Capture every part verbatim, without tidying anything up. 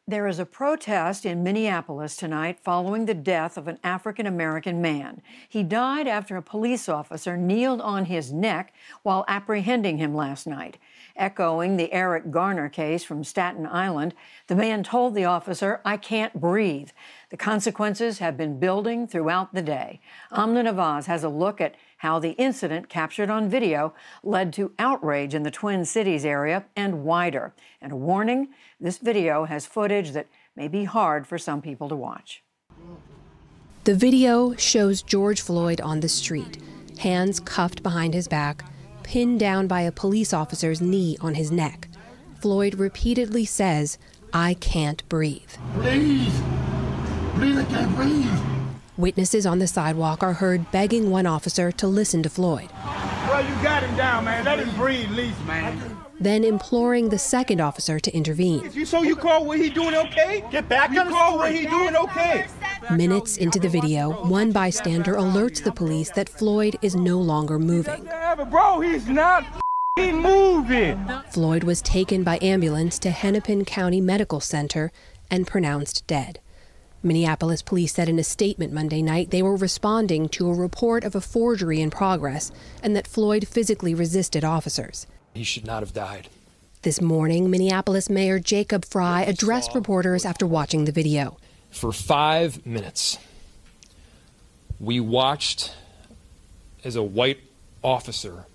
There is a protest in Minneapolis tonight following the death of an African-American man. He died after a police officer kneeled on his neck while apprehending him last night. Echoing the Eric Garner case from Staten Island, the man told the officer, "I can't breathe." The consequences have been building throughout the day. Amna Nawaz has a look at how the incident captured on video led to outrage in the Twin Cities area and wider. And a warning, this video has footage that may be hard for some people to watch. The video shows George Floyd on the street, hands cuffed behind his back, pinned down by a police officer's knee on his neck. Floyd repeatedly says, "I can't breathe." Please, please, I can't breathe. Witnesses on the sidewalk are heard begging one officer to listen to Floyd. Well, you got him down, man. Let him breathe, at least, man. Then imploring the second officer to intervene. So you call what he doing okay? Get back you on call what he doing okay? Minutes into the video, one bystander alerts the police that Floyd is no longer moving. Bro, he's not moving. Floyd was taken by ambulance to Hennepin County Medical Center and pronounced dead. Minneapolis police said in a statement Monday night they were responding to a report of a forgery in progress and that Floyd physically resisted officers. He should not have died. This morning, Minneapolis Mayor Jacob Frey addressed reporters after watching the video. For five minutes, we watched as a white officer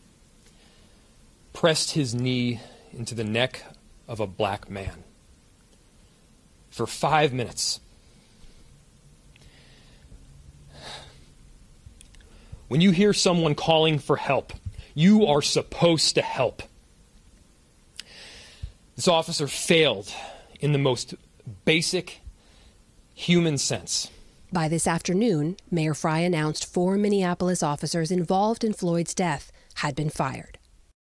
pressed his knee into the neck of a black man. For five minutes. When you hear someone calling for help, you are supposed to help. This officer failed in the most basic human sense. By this afternoon, Mayor Frey announced four Minneapolis officers involved in Floyd's death had been fired.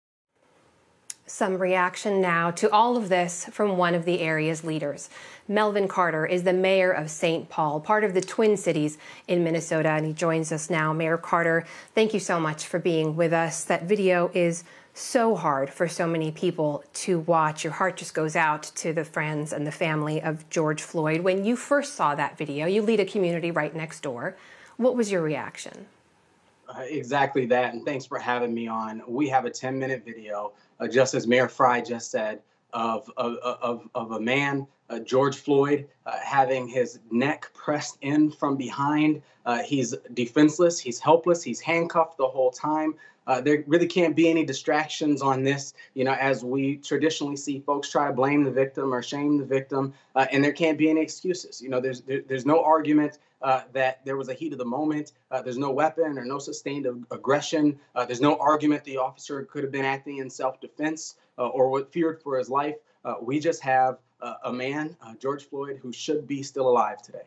Some reaction now to all of this from one of the area's leaders. Melvin Carter is the mayor of Saint Paul, part of the Twin Cities in Minnesota, and he joins us now. Mayor Carter, thank you so much for being with us. That video is so hard for so many people to watch. Your heart just goes out to the friends and the family of George Floyd. When you first saw that video, you lead a community right next door. What was your reaction? Uh, exactly that, and thanks for having me on. We have a ten minute video, uh, just as Mayor Frey just said, of, of, of, of a man, uh, George Floyd, uh, having his neck pressed in from behind. Uh, he's defenseless, he's helpless, he's handcuffed the whole time. Uh, there really can't be any distractions on this, you know, as we traditionally see folks try to blame the victim or shame the victim, uh, and there can't be any excuses. You know, there's there, there's no argument uh, that there was a heat of the moment. Uh, there's no weapon or no sustained ag- aggression. Uh, there's no argument the officer could have been acting in self-defense uh, or what feared for his life. Uh, we just have uh, a man, uh, George Floyd, who should be still alive today.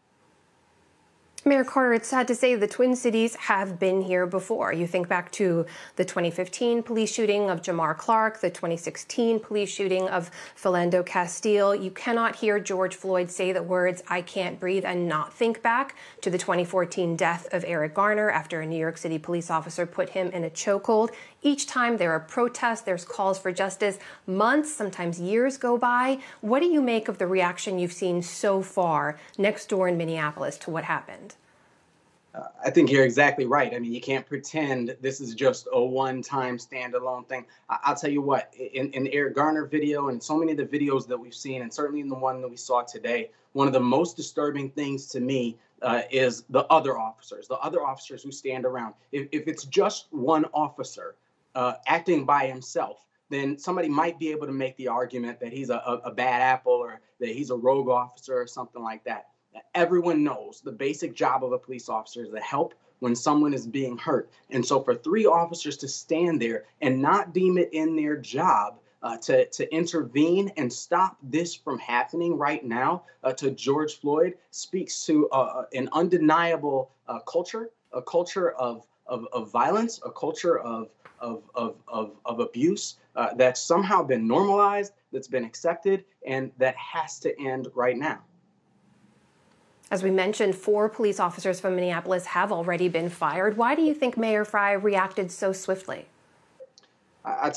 Mayor Carter, it's sad to say the Twin Cities have been here before. You think back to the twenty fifteen police shooting of Jamar Clark, the twenty sixteen police shooting of Philando Castile. You cannot hear George Floyd say the words, "I can't breathe," and not think back to the twenty fourteen death of Eric Garner after a New York City police officer put him in a chokehold. Each time there are protests, there's calls for justice. Months, sometimes years go by. What do you make of the reaction you've seen so far next door in Minneapolis to what happened? Uh, I think you're exactly right. I mean, you can't pretend this is just a one-time standalone thing. I- I'll tell you what, in, in the Eric Garner video and so many of the videos that we've seen, and certainly in the one that we saw today, one of the most disturbing things to me uh, is the other officers, the other officers who stand around. If, if it's just one officer uh, acting by himself, then somebody might be able to make the argument that he's a, a, a bad apple or that he's a rogue officer or something like that. Everyone knows the basic job of a police officer is to help when someone is being hurt. And so for three officers to stand there and not deem it in their job uh, to, to intervene and stop this from happening right now uh, to George Floyd speaks to uh, an undeniable uh, culture, a culture of, of, of violence, a culture of, of, of, of, of abuse uh, that's somehow been normalized, that's been accepted, and that has to end right now. As we mentioned, four police officers from Minneapolis have already been fired. Why do you think Mayor Frey reacted so swiftly? I tell you,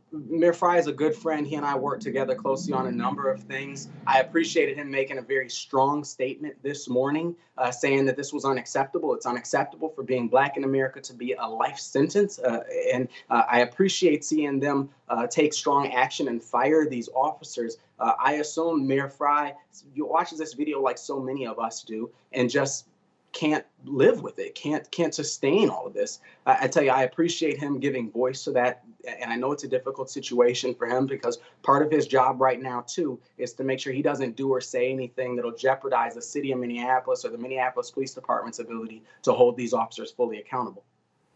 Mayor Frey is a good friend. He and I work together closely on a number of things. I appreciated him making a very strong statement this morning, uh, saying that this was unacceptable. It's unacceptable for being black in America to be a life sentence. Uh, and uh, I appreciate seeing them uh, take strong action and fire these officers. Uh, I assume Mayor Frey watches this video like so many of us do and just can't live with it, can't can't sustain all of this. I, I tell you, I appreciate him giving voice to that. And I know it's a difficult situation for him because part of his job right now, too, is to make sure he doesn't do or say anything that'll jeopardize the city of Minneapolis or the Minneapolis Police Department's ability to hold these officers fully accountable.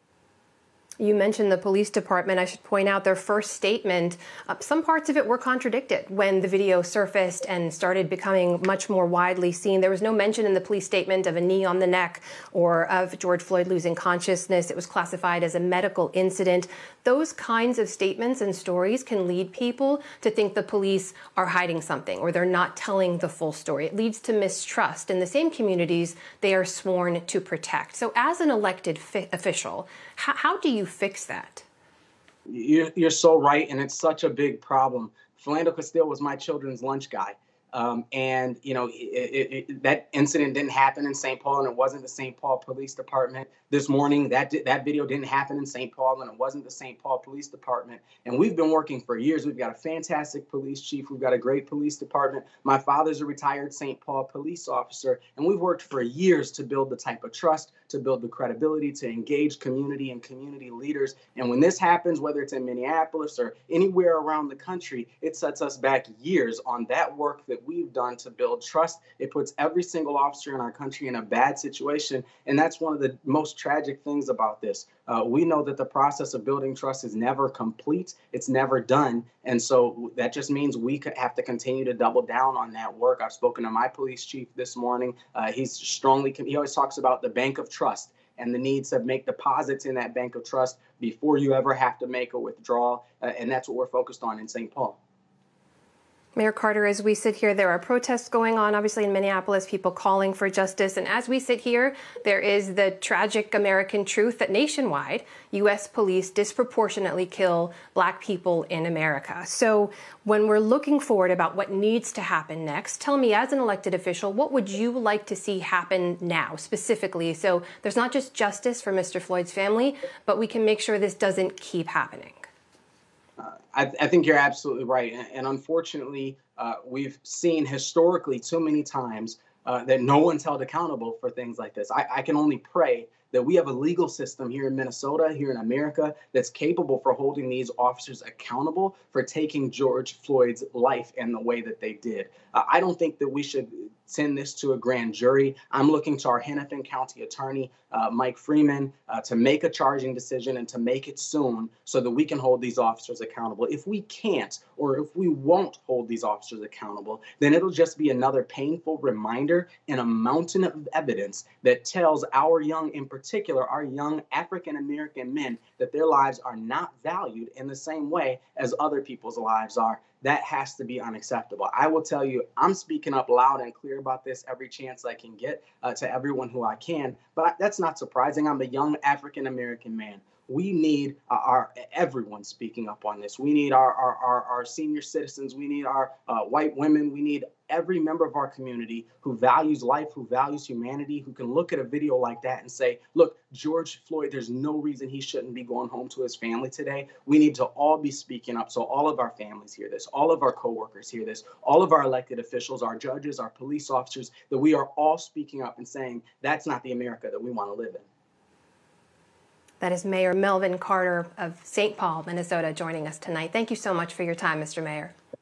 You mentioned the police department. I should point out their first statement. Uh, some parts of it were contradicted when the video surfaced and started becoming much more widely seen. There was no mention in the police statement of a knee on the neck or of George Floyd losing consciousness. It was classified as a medical incident. Those kinds of statements and stories can lead people to think the police are hiding something or they're not telling the full story. It leads to mistrust in the same communities they are sworn to protect. So as an elected fi- official, how, how do you fix that? You're, you're so right, and it's such a big problem. Philando Castile was my children's lunch guy. Um, and, you know, it, it, it, that incident didn't happen in Saint Paul, and it wasn't the Saint Paul Police Department. This morning, that that video didn't happen in Saint Paul, and it wasn't the Saint Paul Police Department. And we've been working for years. We've got a fantastic police chief. We've got a great police department. My father's a retired Saint Paul police officer, and we've worked for years to build the type of trust, to build the credibility, to engage community and community leaders. And when this happens, whether it's in Minneapolis or anywhere around the country, it sets us back years on that work that we've done to build trust. It puts every single officer in our country in a bad situation. And that's one of the most tragic things about this. Uh, we know that the process of building trust is never complete. It's never done. And so that just means we could have to continue to double down on that work. I've spoken to my police chief this morning. Uh, he's strongly, he always talks about the bank of trust and the need to make deposits in that bank of trust before you ever have to make a withdrawal. Uh, and that's what we're focused on in Saint Paul. Mayor Carter, as we sit here, there are protests going on, obviously, in Minneapolis, people calling for justice. And as we sit here, there is the tragic American truth that nationwide, U S police disproportionately kill black people in America. So when we're looking forward about what needs to happen next, tell me, as an elected official, what would you like to see happen now, specifically? So there's not just justice for Mister Floyd's family, but we can make sure this doesn't keep happening. Uh, I, I think you're absolutely right. And, and unfortunately, uh, we've seen historically too many times uh, that no one's held accountable for things like this. I, I can only pray that we have a legal system here in Minnesota, here in America, that's capable for holding these officers accountable for taking George Floyd's life in the way that they did. Uh, I don't think that we should send this to a grand jury. I'm looking to our Hennepin County Attorney, uh, Mike Freeman, uh, to make a charging decision and to make it soon so that we can hold these officers accountable. If we can't, or if we won't hold these officers accountable, then it'll just be another painful reminder and a mountain of evidence that tells our young, in particular, our young African-American men, that their lives are not valued in the same way as other people's lives are. That has to be unacceptable. I will tell you, I'm speaking up loud and clear about this every chance I can get uh, to everyone who I can. But I, that's not surprising. I'm a young African-American man. We need uh, our everyone speaking up on this. We need our our, our, our senior citizens. We need our uh, white women. We need every member of our community who values life, who values humanity, who can look at a video like that and say, look, George Floyd, there's no reason he shouldn't be going home to his family today. We need to all be speaking up so all of our families hear this, all of our coworkers hear this, all of our elected officials, our judges, our police officers, that we are all speaking up and saying that's not the America that we want to live in. That is Mayor Melvin Carter of Saint Paul, Minnesota, joining us tonight. Thank you so much for your time, Mister Mayor.